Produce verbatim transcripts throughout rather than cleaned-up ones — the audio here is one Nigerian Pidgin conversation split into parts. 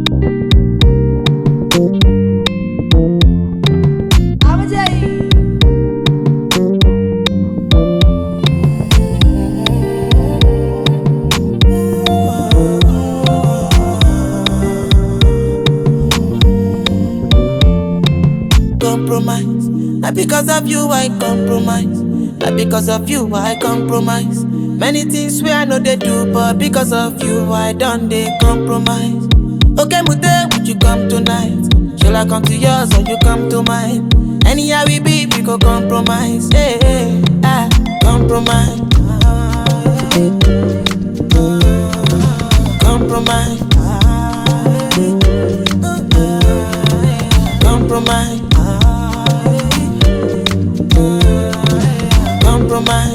Compromise. Not because of you I compromise. Not because of you I compromise. Many things where I know they do, but because of you I done they compromise. Okay, Mute, would you come tonight? Shall I come to yours or you come to mine? Anyhow we be, we go compromise. Hey, hey, ah, compromise. Compromise. Compromise. Compromise.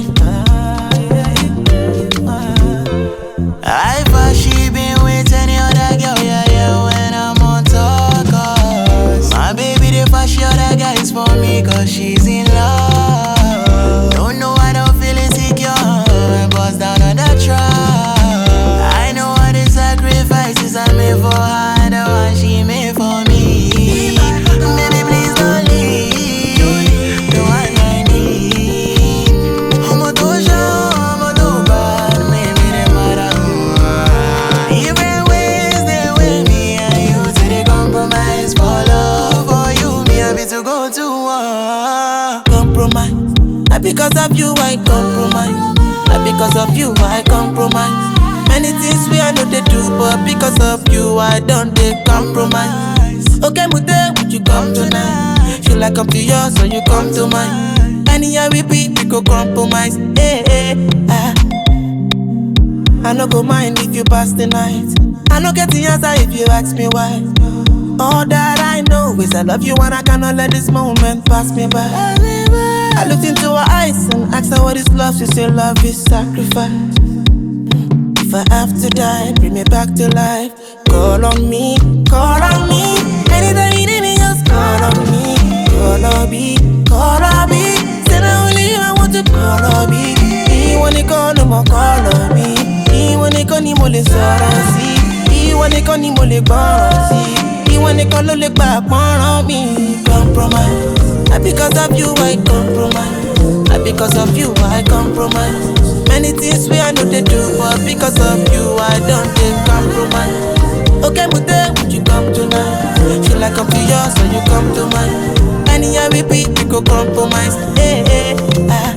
I thought she been with any other girl, yeah, yeah, when I'm on tour, cause my baby, the first she other guys for me, cause she's in love. Don't know I don't feel insecure, I bust down on the track. I know all the sacrifices I made for her, the one she made for me. Baby, please don't leave, the one I need. I'm a doja, I'm a doba, maybe they matter. Even ways they with me and you say they compromise for love, for you, me I be to go to war. Compromise. Not because of you I compromise. Not because of you I compromise. Many things we I know they do, but because of you I don't they compromise. Okay, Mute, would you come tonight? Should I come to yours or you come to mine? Anyhow we be, we go compromise. Hey, hey, ah. I no go mind if you pass the night. I no get the answer if you ask me why. All that I know is I love you and I cannot let this moment pass me by. I looked into her eyes and asked her what is love. She said love is sacrifice. If I have to die, bring me back to life. Call on me, call on me. Anytime you need me, just call on me. Call on me, call on me. Say not only you I want to call on me. He wanna call no more call on me. He wanna call ni mo le sọ̀rọ̀ sí. He wanna call ni mo le gbọ́ràn sí. He wanna call ló lè gbà pọ́nrán mi. Compromise. Not because of you I compromise. Not because of you I compromise. Many things we I know they do, but because of you I don't they compromise. Okay, Mute, would you come tonight? Should I come to yours or you come to mine? Anyhow we be, we go compromise. Hey, hey, ah.